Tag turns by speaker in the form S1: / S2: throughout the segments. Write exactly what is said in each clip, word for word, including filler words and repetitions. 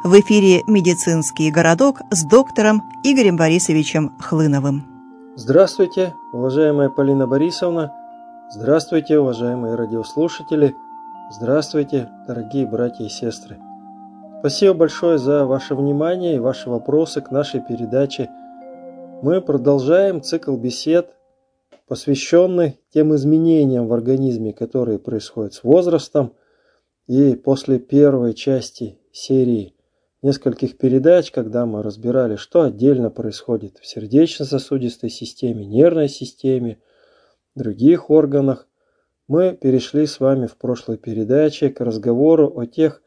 S1: В эфире «Медицинский городок» с доктором Игорем Борисовичем Хлыновым.
S2: Здравствуйте, уважаемая Полина Борисовна. Здравствуйте, уважаемые радиослушатели. Здравствуйте, дорогие братья и сестры. Спасибо большое за ваше внимание и ваши вопросы к нашей передаче. Мы продолжаем цикл бесед, посвященный тем изменениям в организме, которые происходят с возрастом. И после первой части серии нескольких передач, когда мы разбирали, что отдельно происходит в сердечно-сосудистой системе, нервной системе, других органах, мы перешли с вами в прошлой передаче к разговору о тех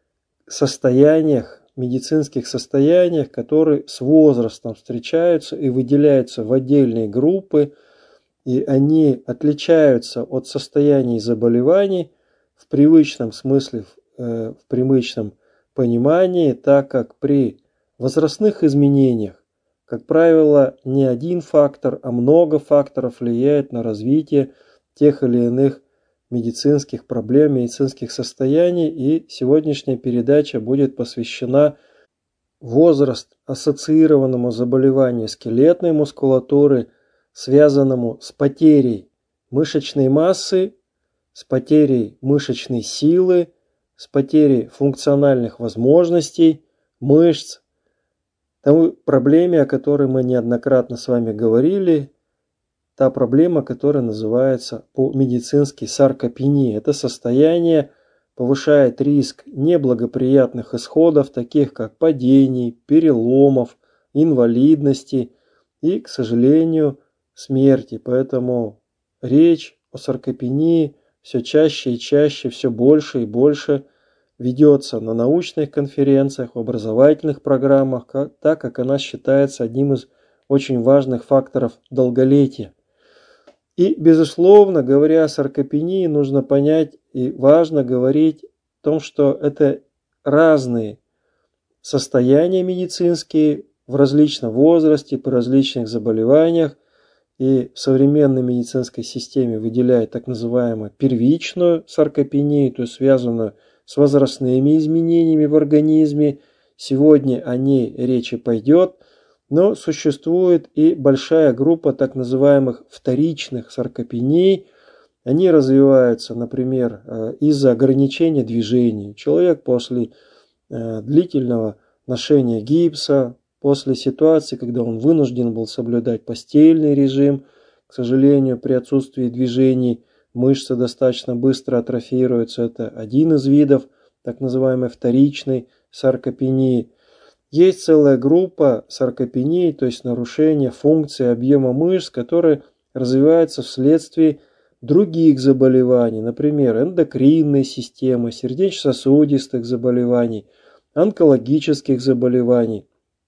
S2: состояниях, медицинских состояниях, которые с возрастом встречаются и выделяются в отдельные группы, и они отличаются от состояний заболеваний в привычном смысле, в привычном понимании, так как при возрастных изменениях, как правило, не один фактор, а много факторов влияет на развитие тех или иных медицинских проблем, медицинских состояний, и сегодняшняя передача будет посвящена возраст ассоциированному заболеванию скелетной мускулатуры, связанному с потерей мышечной массы, с потерей мышечной силы, с потерей функциональных возможностей мышц, той проблеме, о которой мы неоднократно с вами говорили, та проблема, которая называется по-медицински саркопения. Это состояние повышает риск неблагоприятных исходов, таких как падений, переломов, инвалидности и, к сожалению, смерти. Поэтому речь о саркопении все чаще и чаще, все больше и больше ведется на научных конференциях, в образовательных программах, как, так как она считается одним из очень важных факторов долголетия. И, безусловно, говоря о саркопении, нужно понять и важно говорить о том, что это разные состояния медицинские в различном возрасте, при различных заболеваниях. И в современной медицинской системе выделяют так называемую первичную саркопению, то есть связанную с возрастными изменениями в организме. Сегодня о ней речи пойдет, но существует и большая группа так называемых вторичных саркопений. Они развиваются, например, из-за ограничения движений. Человек после длительного ношения гипса, после ситуации, когда он вынужден был соблюдать постельный режим, к сожалению, при отсутствии движений мышцы достаточно быстро атрофируются. Это один из видов так называемой вторичной саркопении. Есть целая группа саркопений, то есть нарушения функции объема мышц, которые развиваются вследствие других заболеваний, например, эндокринной системы, сердечно-сосудистых заболеваний, онкологических заболеваний.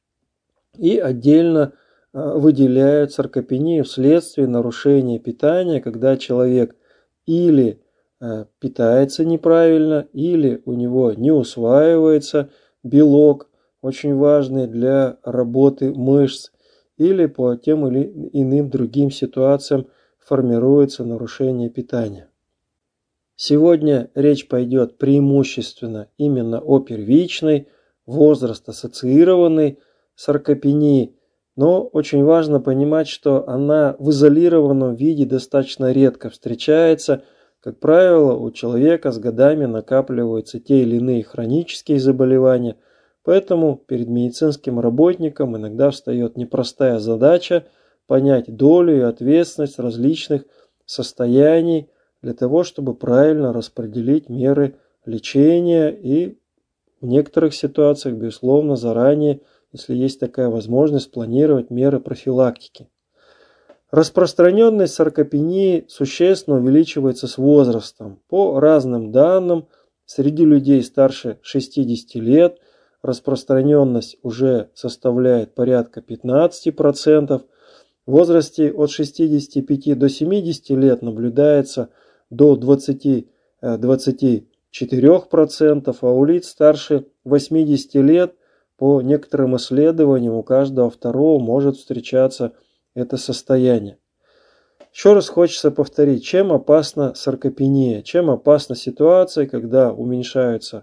S2: И отдельно выделяют саркопению вследствие нарушения питания, когда человек или питается неправильно, или у него не усваивается белок, очень важный для работы мышц, или по тем или иным другим ситуациям формируется нарушение питания. Сегодня речь пойдет преимущественно именно о первичной, возраст-ассоциированной саркопении, но очень важно понимать, что она в изолированном виде достаточно редко встречается. Как правило, у человека с годами накапливаются те или иные хронические заболевания, поэтому перед медицинским работником иногда встает непростая задача понять долю и ответственность различных состояний для того, чтобы правильно распределить меры лечения и в некоторых ситуациях, безусловно, заранее, если есть такая возможность, планировать меры профилактики. Распространенность саркопении существенно увеличивается с возрастом. По разным данным, среди людей старше шестидесяти лет распространенность уже составляет порядка пятнадцати процентов. В возрасте от шестидесяти пяти до семидесяти лет наблюдается до двадцати-двадцати четырёх процентов, а у лиц старше восьмидесяти лет по некоторым исследованиям у каждого второго может встречаться это состояние. Еще раз хочется повторить, чем опасна саркопения, чем опасна ситуация, когда уменьшаются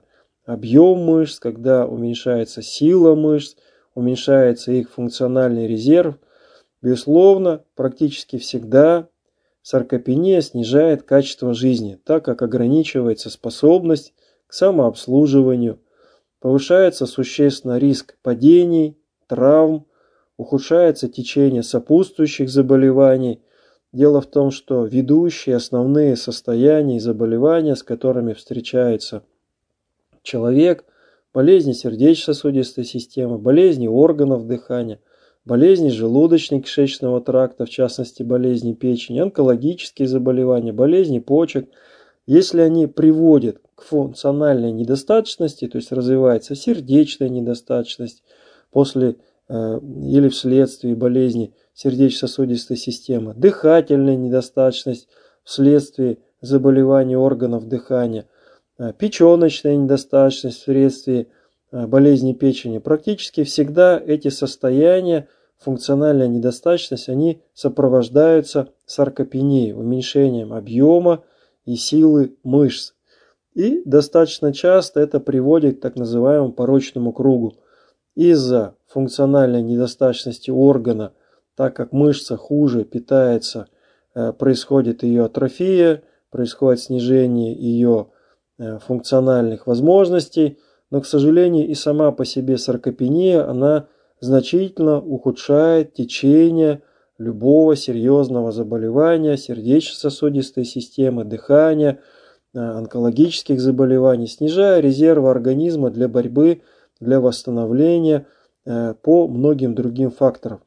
S2: объем мышц, когда уменьшается сила мышц, уменьшается их функциональный резерв. Безусловно, практически всегда саркопения снижает качество жизни, так как ограничивается способность к самообслуживанию, повышается существенно риск падений, травм, ухудшается течение сопутствующих заболеваний. Дело в том, что ведущие основные состояния и заболевания, с которыми встречается человек, болезни сердечно-сосудистой системы, болезни органов дыхания, болезни желудочно-кишечного тракта, в частности болезни печени, онкологические заболевания, болезни почек, если они приводят к функциональной недостаточности, то есть развивается сердечная недостаточность после э, или вследствие болезни сердечно-сосудистой системы, дыхательная недостаточность вследствие заболеваний органов дыхания, э, печеночная недостаточность вследствие э, болезни печени. Практически всегда эти состояния, функциональная недостаточность, они сопровождаются саркопенией, уменьшением объема и силы мышц. И достаточно часто это приводит к так называемому порочному кругу. Из-за функциональной недостаточности органа, так как мышца хуже питается, происходит ее атрофия, происходит снижение ее функциональных возможностей, но, к сожалению, и сама по себе саркопения, она значительно ухудшает течение любого серьезного заболевания сердечно-сосудистой системы, дыхания, онкологических заболеваний, снижая резервы организма для борьбы, для восстановления по многим другим факторам.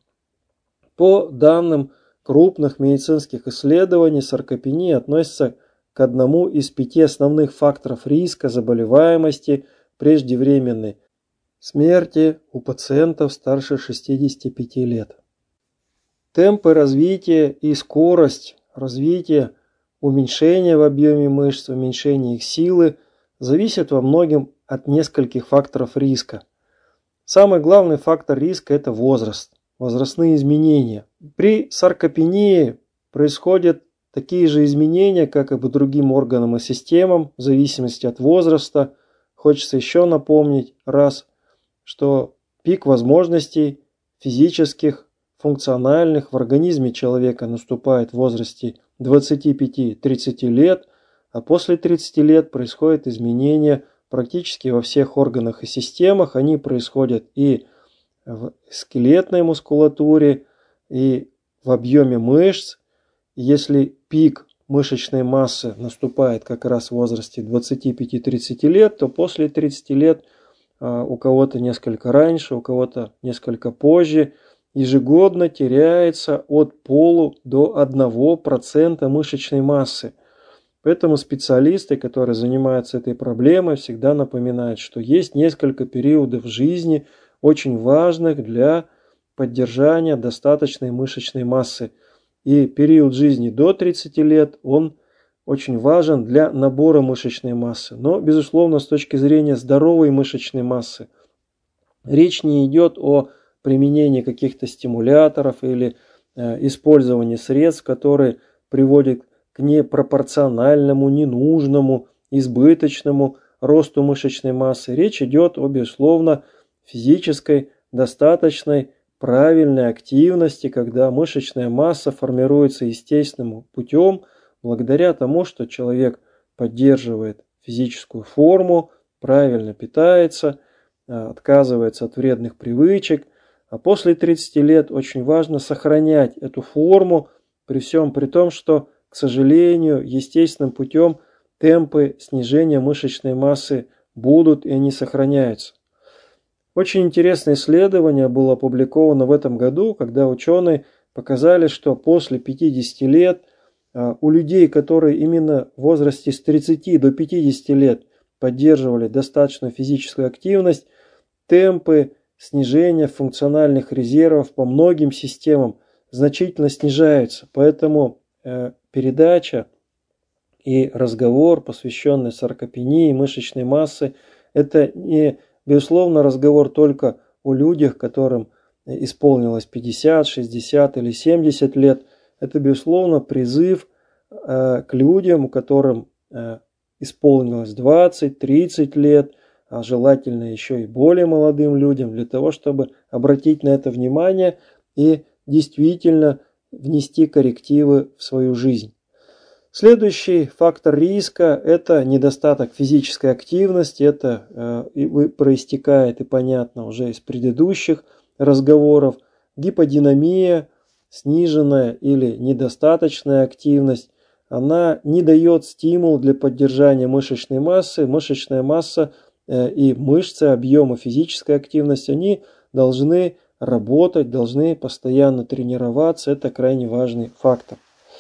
S2: По данным крупных медицинских исследований, саркопения относится к одному из пяти основных факторов риска заболеваемости преждевременной смерти у пациентов старше шестидесяти пяти лет. Темпы развития и скорость развития, уменьшения в объеме мышц, уменьшения их силы зависят во многом от нескольких факторов риска. Самый главный фактор риска – это возраст, возрастные изменения. При саркопении происходят такие же изменения, как и по другим органам и системам, в зависимости от возраста. Хочется еще напомнить раз, что пик возможностей физических, функциональных в организме человека наступает в возрасте двадцати пяти-тридцати лет, а после тридцати лет происходят изменения практически во всех органах и системах. Они происходят и в скелетной мускулатуре, и в объеме мышц. Если пик мышечной массы наступает как раз в возрасте двадцати пяти-тридцати лет, то после тридцати лет, у кого-то несколько раньше, у кого-то несколько позже, ежегодно теряется от полу до одного процента мышечной массы. Поэтому специалисты, которые занимаются этой проблемой, всегда напоминают, что есть несколько периодов жизни, очень важных для поддержания достаточной мышечной массы. И период жизни до тридцати лет, он очень важен для набора мышечной массы. Но, безусловно, с точки зрения здоровой мышечной массы, речь не идет о применении каких-то стимуляторов или э, использовании средств, которые приводят к непропорциональному, ненужному, избыточному росту мышечной массы. Речь идет о, безусловно, физической, достаточной, правильной активности, когда мышечная масса формируется естественным путем, благодаря тому, что человек поддерживает физическую форму, правильно питается, отказывается от вредных привычек. А после тридцати лет очень важно сохранять эту форму, при всем при том, что, к сожалению, естественным путем темпы снижения мышечной массы будут и они сохраняются. Очень интересное исследование было опубликовано в этом году, когда ученые показали, что после пятидесяти лет у людей, которые именно в возрасте с тридцати до пятидесяти лет поддерживали достаточную физическую активность, темпы снижения функциональных резервов по многим системам значительно снижаются. Поэтому э, передача и разговор, посвященный саркопении мышечной массы, это не, безусловно, разговор только о людях, которым исполнилось пятьдесят, шестьдесят или семьдесят лет. Это, безусловно, призыв э, к людям, которым э, исполнилось двадцать-тридцать лет, а желательно еще и более молодым людям, для того, чтобы обратить на это внимание и действительно внести коррективы в свою жизнь. Следующий фактор риска – это недостаток физической активности. Это э, и проистекает и понятно уже из предыдущих разговоров. Гиподинамия, сниженная или недостаточная активность, она не дает стимул для поддержания мышечной массы. Мышечная масса э, и мышцы, объемы физической активности, они должны работать, должны постоянно тренироваться. Это крайне важный фактор.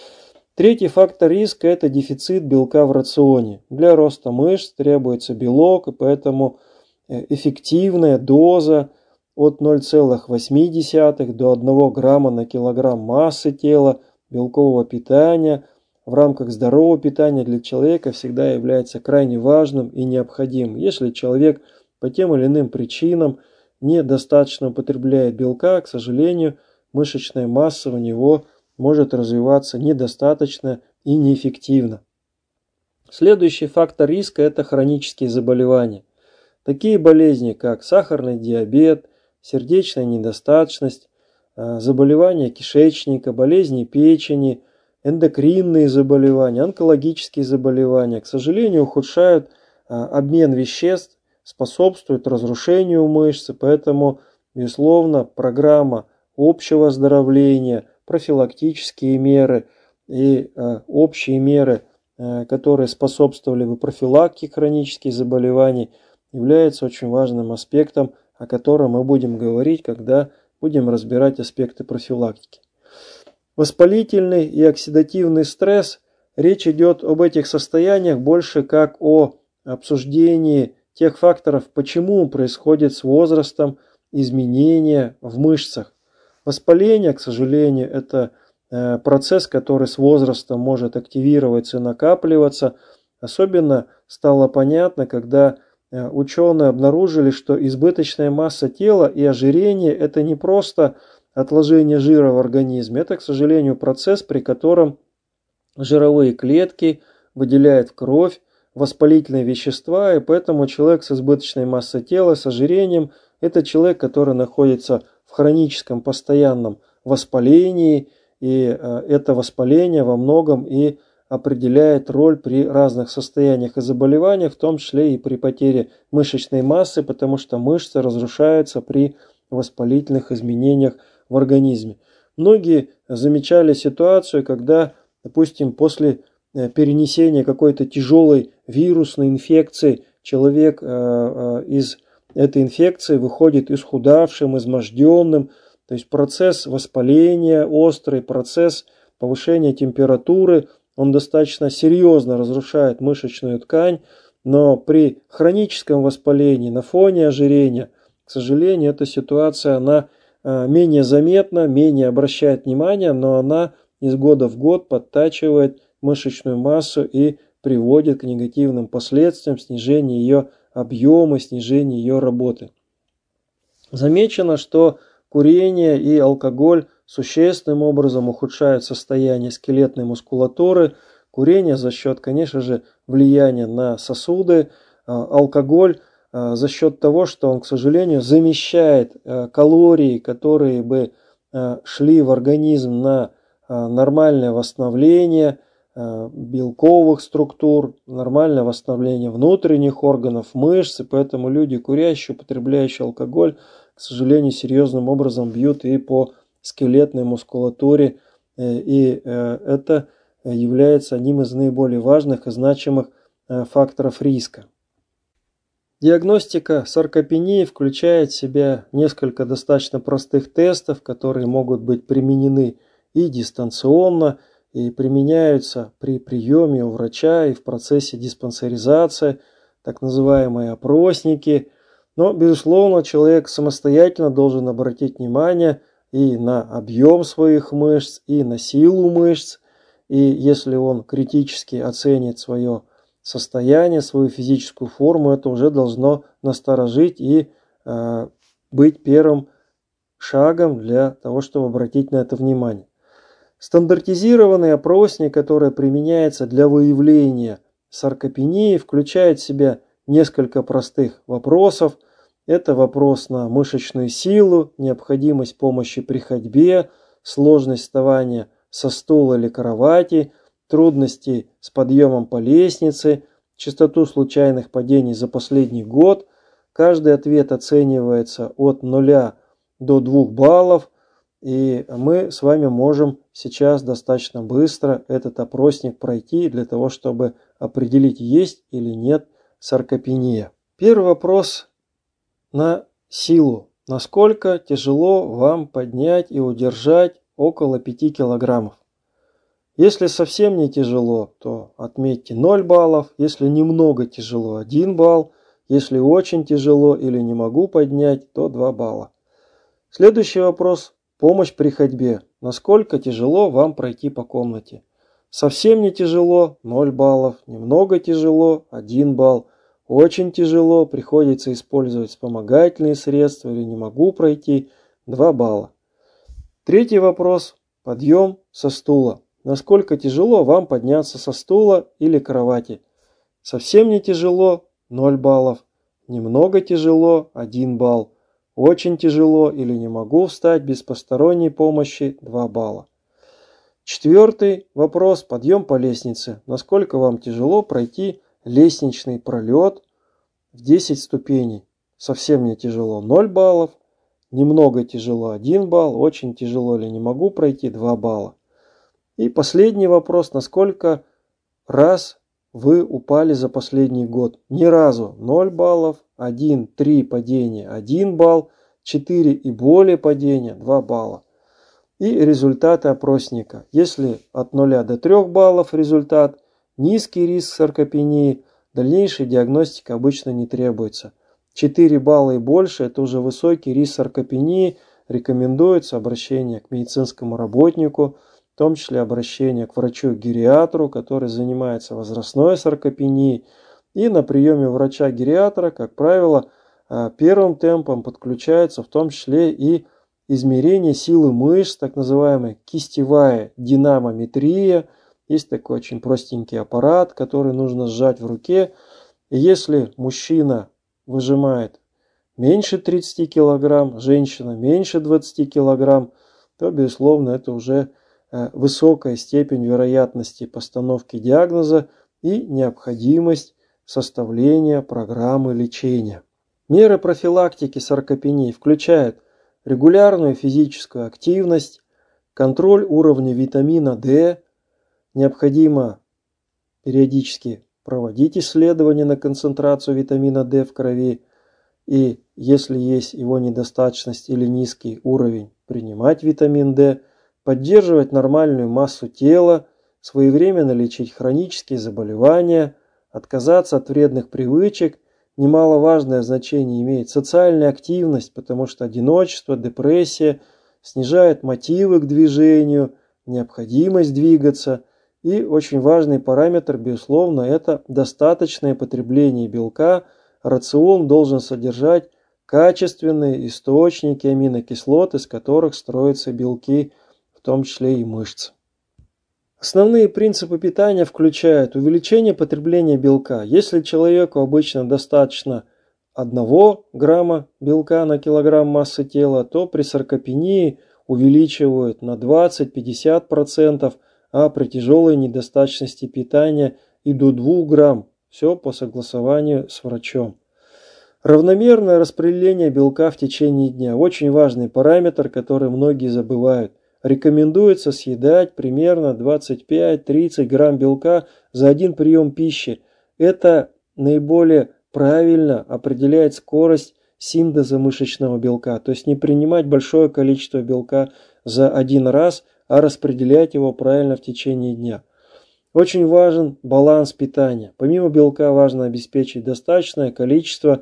S2: Третий фактор риска – это дефицит белка в рационе. Для роста мышц требуется белок, и поэтому эффективная доза от ноль целых восемь десятых до одного грамма на килограмм массы тела белкового питания в рамках здорового питания для человека всегда является крайне важным и необходимым. Если человек по тем или иным причинам недостаточно употребляет белка, к сожалению, мышечная масса у него может развиваться недостаточно и неэффективно. Следующий фактор риска – это хронические заболевания. Такие болезни, как сахарный диабет, сердечная недостаточность, заболевания кишечника, болезни печени, эндокринные заболевания, онкологические заболевания, к сожалению, ухудшают обмен веществ, способствуют разрушению мышц, поэтому, безусловно, программа общего оздоровления, профилактические меры и э, общие меры, э, которые способствовали бы профилактике хронических заболеваний, являются очень важным аспектом, о котором мы будем говорить, когда будем разбирать аспекты профилактики. Воспалительный и оксидативный стресс. Речь идет об этих состояниях больше как о обсуждении тех факторов, почему происходит с возрастом изменения в мышцах. Воспаление, к сожалению, это процесс, который с возрастом может активироваться и накапливаться. Особенно стало понятно, когда ученые обнаружили, что избыточная масса тела и ожирение – это не просто отложение жира в организме, это, к сожалению, процесс, при котором жировые клетки выделяют в кровь воспалительные вещества, и поэтому человек с избыточной массой тела, с ожирением – это человек, который находится в хроническом постоянном воспалении, и это воспаление во многом и определяет роль при разных состояниях и заболеваниях, в том числе и при потере мышечной массы, потому что мышцы разрушаются при воспалительных изменениях в организме. Многие замечали ситуацию, когда, допустим, после перенесения какой-то тяжелой вирусной инфекции человек из этой инфекции выходит исхудавшим, изможденным. То есть процесс воспаления острый, процесс повышения температуры, он достаточно серьезно разрушает мышечную ткань, но при хроническом воспалении на фоне ожирения, к сожалению, эта ситуация, она менее заметна, менее обращает внимание, но она из года в год подтачивает мышечную массу и приводит к негативным последствиям, снижению ее объема, снижению ее работы. Замечено, что курение и алкоголь существенным образом ухудшают состояние скелетной мускулатуры. Курение за счет, конечно же, влияния на сосуды, алкоголь за счет того, что он, к сожалению, замещает калории, которые бы шли в организм на нормальное восстановление белковых структур, нормальное восстановление внутренних органов, мышц, и поэтому люди, курящие, употребляющие алкоголь, к сожалению, серьезным образом бьют и по скелетной мускулатуре, и это является одним из наиболее важных и значимых факторов риска. Диагностика саркопении включает в себя несколько достаточно простых тестов, которые могут быть применены и дистанционно, и применяются при приеме у врача и в процессе диспансеризации, так называемые опросники. Но, безусловно, человек самостоятельно должен обратить внимание и на объем своих мышц, и на силу мышц. И если он критически оценит свое состояние, свою физическую форму, это уже должно насторожить и э, быть первым шагом для того, чтобы обратить на это внимание. Стандартизированный опросник, который применяется для выявления саркопении, включает в себя несколько простых вопросов. Это вопрос на мышечную силу, необходимость помощи при ходьбе, сложность вставания со стула или кровати, трудности с подъемом по лестнице, частоту случайных падений за последний год. Каждый ответ оценивается от нуля до двух баллов, и мы с вами можем сейчас достаточно быстро этот опросник пройти для того, чтобы определить, есть или нет саркопения. Первый вопрос на силу. Насколько тяжело вам поднять и удержать около пяти килограммов? Если совсем не тяжело, то отметьте ноль баллов. Если немного тяжело, один балл. Если очень тяжело или не могу поднять, то два балла. Следующий вопрос. Помощь при ходьбе. Насколько тяжело вам пройти по комнате? Совсем не тяжело, ноль баллов. Немного тяжело, один балл. Очень тяжело, приходится использовать вспомогательные средства или не могу пройти, два балла. Третий вопрос. Подъем со стула. Насколько тяжело вам подняться со стула или кровати? Совсем не тяжело, ноль баллов. Немного тяжело, один балл. Очень тяжело или не могу встать без посторонней помощи, два балла. Четвертый вопрос. Подъем по лестнице. Насколько вам тяжело пройти лестничный пролет в десять ступеней? Совсем не тяжело, ноль баллов. Немного тяжело, один балл. Очень тяжело или не могу пройти, два балла. И последний вопрос. Насколько раз вы упали за последний год? Ни разу, ноль баллов. один, три падения, один балл. четыре и более падения, два балла. И результаты опросника. Если от нуля до трёх баллов результат, низкий риск саркопении, дальнейшая диагностика обычно не требуется. четыре балла и больше – это уже высокий риск саркопении. Рекомендуется обращение к медицинскому работнику, в том числе обращение к врачу-гериатру, который занимается возрастной саркопенией. И на приеме врача-гериатра, как правило, первым темпом подключается в том числе и измерение силы мышц, так называемая кистевая динамометрия. Есть такой очень простенький аппарат, который нужно сжать в руке. И если мужчина выжимает меньше тридцати килограмм, женщина меньше двадцати килограмм, то, безусловно, это уже высокая степень вероятности постановки диагноза и необходимость составления программы лечения. Меры профилактики саркопении включают регулярную физическую активность, контроль уровня витамина D. Необходимо периодически проводить исследования на концентрацию витамина D в крови. И если есть его недостаточность или низкий уровень, принимать витамин D, поддерживать нормальную массу тела, своевременно лечить хронические заболевания, отказаться от вредных привычек. Немаловажное значение имеет социальная активность, потому что одиночество, депрессия снижает мотивы к движению, необходимость двигаться. И очень важный параметр, безусловно, это достаточное потребление белка. Рацион должен содержать качественные источники аминокислот, из которых строятся белки, в том числе и мышцы. Основные принципы питания включают увеличение потребления белка. Если человеку обычно достаточно одного грамма белка на килограмм массы тела, то при саркопении увеличивают на двадцать-пятьдесят процентов, а при тяжелой недостаточности питания и до двух грамм. Все по согласованию с врачом. Равномерное распределение белка в течение дня. Очень важный параметр, который многие забывают. Рекомендуется съедать примерно двадцать пять-тридцать грамм белка за один прием пищи. Это наиболее правильно определяет скорость синтеза мышечного белка. То есть не принимать большое количество белка за один раз, а распределять его правильно в течение дня. Очень важен баланс питания. Помимо белка важно обеспечить достаточное количество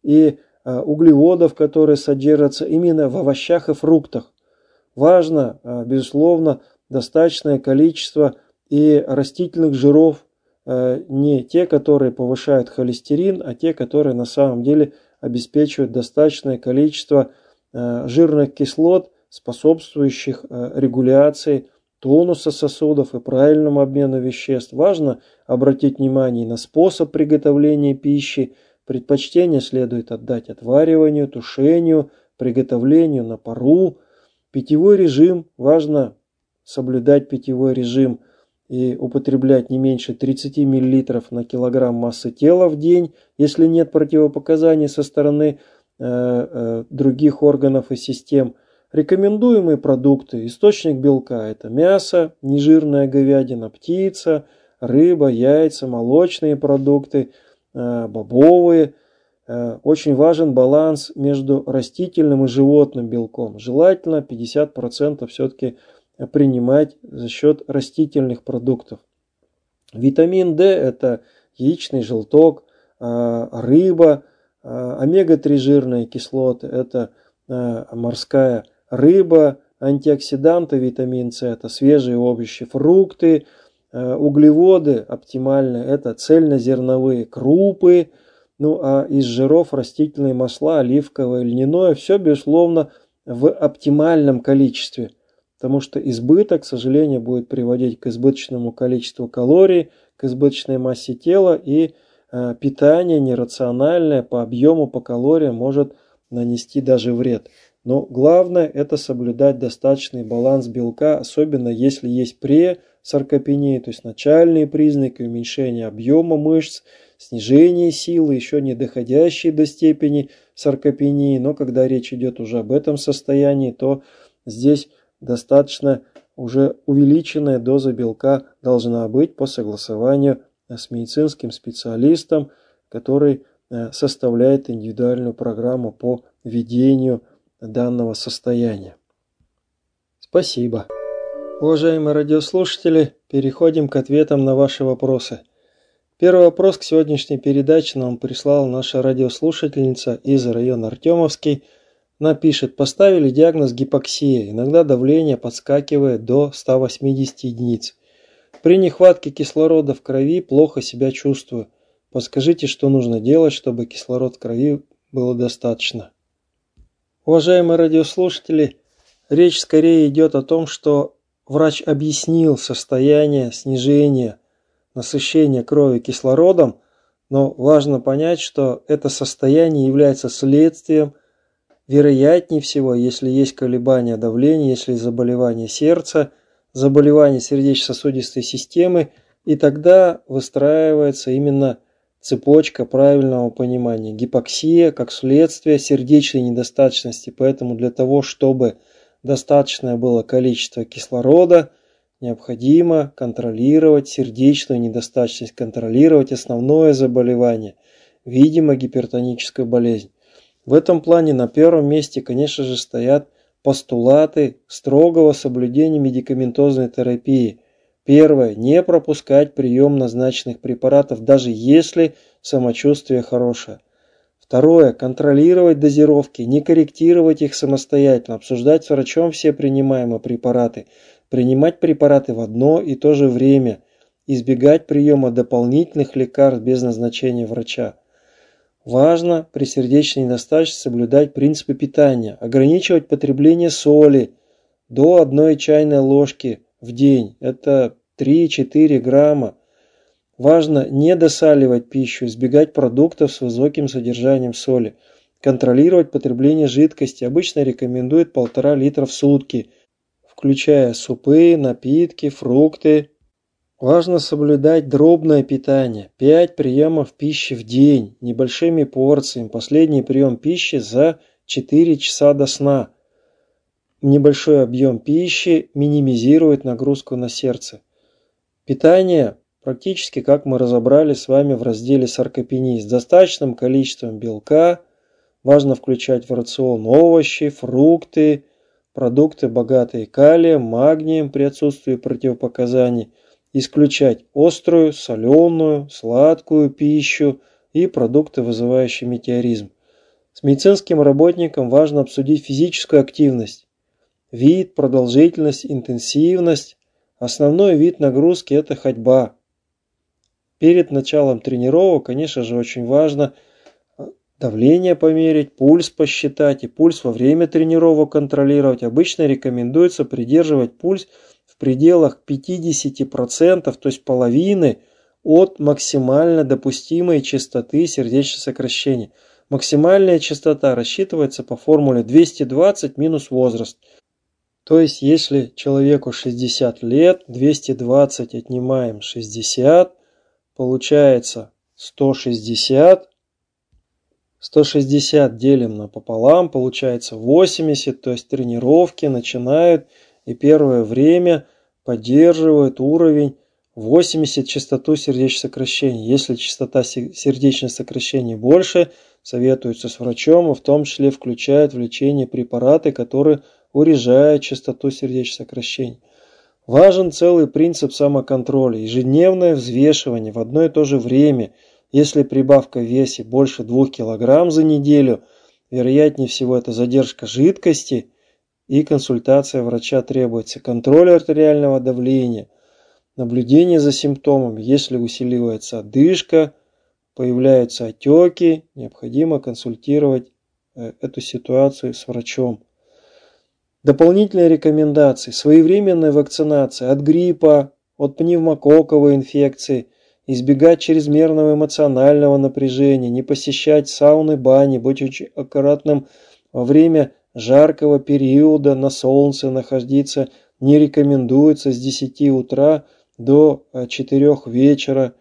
S2: и углеводов, которые содержатся именно в овощах и фруктах. Важно, безусловно, достаточное количество и растительных жиров, не те, которые повышают холестерин, а те, которые на самом деле обеспечивают достаточное количество жирных кислот, способствующих регуляции тонуса сосудов и правильному обмену веществ. Важно обратить внимание на способ приготовления пищи, Предпочтение следует отдать отвариванию, тушению, приготовлению на пару. Питьевой режим. Важно соблюдать питьевой режим и употреблять не меньше тридцати миллилитров на килограмм массы тела в день, если нет противопоказаний со стороны э, э, других органов и систем. Рекомендуемые продукты. Источник белка – это мясо, нежирная говядина, птица, рыба, яйца, молочные продукты, э, бобовые. Э, очень важен баланс между растительным и животным белком. Желательно пятьдесят процентов все-таки принимать за счет растительных продуктов. Витамин D – это яичный желток, э, рыба, э, омега три жирные кислоты – это э, морская рыба, антиоксиданты, витамин С – это свежие овощи, фрукты, углеводы оптимальные – это цельнозерновые крупы, ну а из жиров растительные масла, оливковое, льняное – все, безусловно, в оптимальном количестве, потому что избыток, к сожалению, будет приводить к избыточному количеству калорий, к избыточной массе тела, и э, питание нерациональное по объему, по калориям может нанести даже вред. Но главное – это соблюдать достаточный баланс белка, особенно если есть пресаркопения, то есть начальные признаки уменьшения объема мышц, снижение силы, еще не доходящие до степени саркопении. Но когда речь идет уже об этом состоянии, то здесь достаточно уже увеличенная доза белка должна быть по согласованию с медицинским специалистом, который составляет индивидуальную программу по ведению данного состояния. Спасибо. Уважаемые радиослушатели, переходим к ответам на ваши вопросы. Первый вопрос к сегодняшней передаче нам прислала наша радиослушательница из района Артемовский. Она пишет: поставили диагноз гипоксия, иногда давление подскакивает до ста восьмидесяти единиц. При нехватке кислорода в крови плохо себя чувствую. Подскажите, что нужно делать, чтобы кислород в крови было достаточно. Уважаемые радиослушатели, речь скорее идет о том, что врач объяснил состояние снижения насыщения крови кислородом, но важно понять, что это состояние является следствием, вероятнее всего, если есть колебания давления, если есть заболевание сердца, заболевание сердечно-сосудистой системы, и тогда выстраивается именно цепочка правильного понимания. Гипоксия как следствие сердечной недостаточности. Поэтому для того, чтобы достаточное было количество кислорода, необходимо контролировать сердечную недостаточность, контролировать основное заболевание, видимо, гипертоническую болезнь. В этом плане на первом месте, конечно же, стоят постулаты строгого соблюдения медикаментозной терапии. Первое. Не пропускать прием назначенных препаратов, даже если самочувствие хорошее. Второе. Контролировать дозировки, не корректировать их самостоятельно, обсуждать с врачом все принимаемые препараты, принимать препараты в одно и то же время, избегать приема дополнительных лекарств без назначения врача. Важно при сердечной недостаточности соблюдать принципы питания, ограничивать потребление соли до одной чайной ложки в день. Это три-четыре грамма. Важно не досаливать пищу, избегать продуктов с высоким содержанием соли. Контролировать потребление жидкости. Обычно рекомендуют полтора литра в сутки, включая супы, напитки, фрукты. Важно соблюдать дробное питание. пять приемов пищи в день, небольшими порциями. Последний прием пищи за четыре часа до сна. Небольшой объем пищи минимизирует нагрузку на сердце. Питание практически, как мы разобрали с вами в разделе саркопении, с достаточным количеством белка. Важно включать в рацион овощи, фрукты, продукты, богатые калием, магнием при отсутствии противопоказаний. Исключать острую, соленую, сладкую пищу и продукты, вызывающие метеоризм. С медицинским работником важно обсудить физическую активность, вид, продолжительность, интенсивность. Основной вид нагрузки – это ходьба. Перед началом тренировок, конечно же, очень важно давление померить, пульс посчитать и пульс во время тренировок контролировать. Обычно рекомендуется придерживать пульс в пределах пятидесяти процентов, то есть половины от максимально допустимой частоты сердечного сокращения. Максимальная частота рассчитывается по формуле двести двадцать минус возраст. То есть, если человеку шестьдесят лет, двести двадцать отнимаем шестьдесят, получается сто шестьдесят. сто шестьдесят делим напополам, получается восемьдесят, то есть тренировки начинают и первое время поддерживают уровень восемьдесят частоту сердечного сокращения. Если частота сердечного сокращения больше, советуются с врачом, и в том числе включают в лечение препараты, которые урежают частоту сердечного сокращения. Важен целый принцип самоконтроля, ежедневное взвешивание в одно и то же время. Если прибавка в весе больше двух килограмм за неделю, вероятнее всего это задержка жидкости и консультация врача требуется. Контроль артериального давления, наблюдение за симптомами. Если усиливается одышка, появляются отеки, необходимо консультировать эту ситуацию с врачом. Дополнительные рекомендации. Своевременная вакцинация от гриппа, от пневмококковой инфекции, избегать чрезмерного эмоционального напряжения, не посещать сауны, бани, быть очень аккуратным во время жаркого периода, на солнце находиться не рекомендуется с десяти утра до четырёх вечера,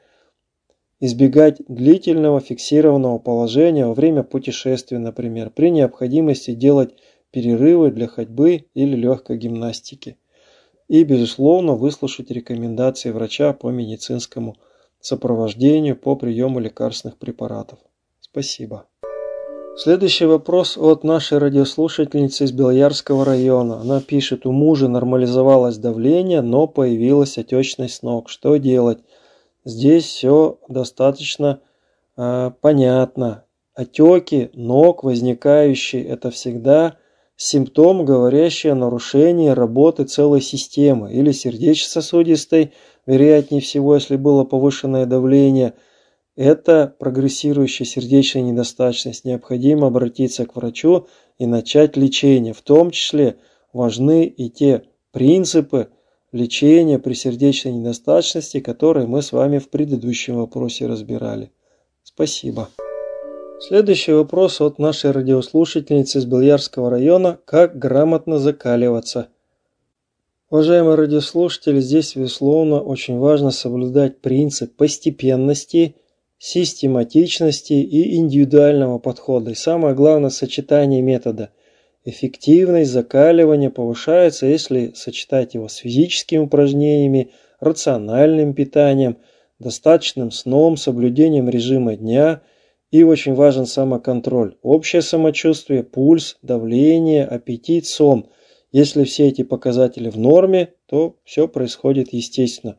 S2: избегать длительного фиксированного положения во время путешествия, например, при необходимости делать перерывы для ходьбы или легкой гимнастики. И, безусловно, выслушать рекомендации врача по медицинскому сопровождению по приему лекарственных препаратов. Спасибо. Следующий вопрос от нашей радиослушательницы из Белоярского района. Она пишет: у мужа нормализовалось давление, но появилась отечность ног. Что делать? Здесь все достаточно э, понятно. Отеки ног, возникающие, это всегда симптом, говорящий о нарушении работы целой системы или сердечно-сосудистой, вероятнее всего, если было повышенное давление. Это прогрессирующая сердечная недостаточность. Необходимо обратиться к врачу и начать лечение. В том числе важны и те принципы лечения при сердечной недостаточности, которые мы с вами в предыдущем вопросе разбирали. Спасибо. Следующий вопрос от нашей радиослушательницы из Белоярского района. Как грамотно закаливаться? Уважаемые радиослушатели, здесь, безусловно, очень важно соблюдать принцип постепенности, систематичности и индивидуального подхода. И самое главное, сочетание метода. Эффективность закаливания повышается, если сочетать его с физическими упражнениями, рациональным питанием, достаточным сном, соблюдением режима дня. И очень важен самоконтроль. Общее самочувствие, пульс, давление, аппетит, сон. Если все эти показатели в норме, то все происходит естественно.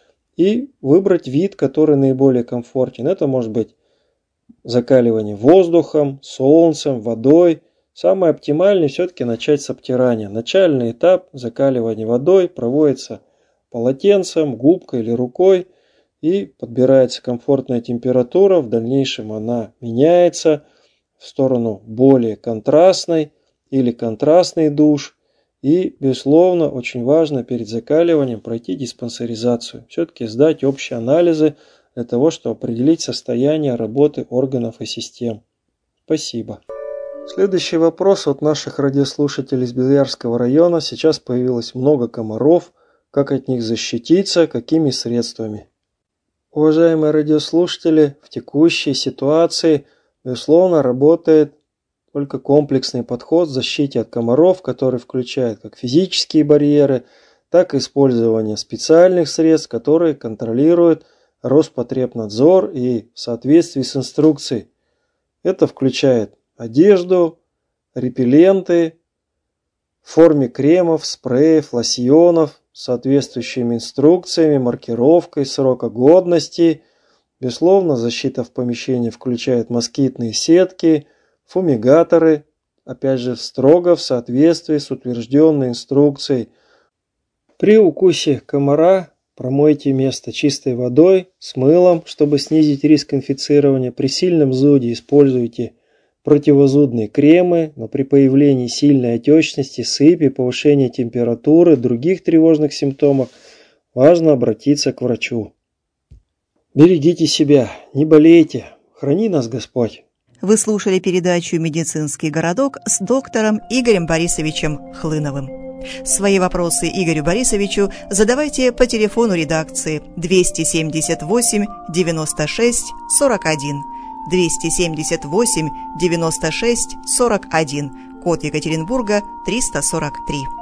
S2: И выбрать вид, который наиболее комфортен. Это может быть закаливание воздухом, солнцем, водой. Самое оптимальное все-таки начать с обтирания. Начальный этап закаливания водой проводится полотенцем, губкой или рукой. И подбирается комфортная температура, в дальнейшем она меняется в сторону более контрастной или контрастный душ. И, безусловно, очень важно перед закаливанием пройти диспансеризацию. Все-таки сдать общие анализы для того, чтобы определить состояние работы органов и систем. Спасибо. Следующий вопрос от наших радиослушателей из Белоярского района. Сейчас появилось много комаров. Как от них защититься, какими средствами? Уважаемые радиослушатели, в текущей ситуации, безусловно, работает только комплексный подход к защите от комаров, который включает как физические барьеры, так и использование специальных средств, которые контролируют Роспотребнадзор и в соответствии с инструкцией. Это включает одежду, репелленты в форме кремов, спреев, лосьонов, с соответствующими инструкциями, маркировкой срока годности. Безусловно, защита в помещении включает москитные сетки, фумигаторы, опять же, строго в соответствии с утвержденной инструкцией. При укусе комара промойте место чистой водой с мылом, чтобы снизить риск инфицирования. При сильном зуде используйте противозудные кремы, но при появлении сильной отечности, сыпи, повышения температуры, других тревожных симптомов важно обратиться к врачу. Берегите себя, не болейте, храни нас Господь.
S1: Вы слушали передачу «Медицинский городок» с доктором Игорем Борисовичем Хлыновым. Свои вопросы Игорю Борисовичу задавайте по телефону редакции двести семьдесят восемь девяносто шесть сорок один, двести семьдесят восемь девяносто шесть сорок один, код Екатеринбурга триста сорок три.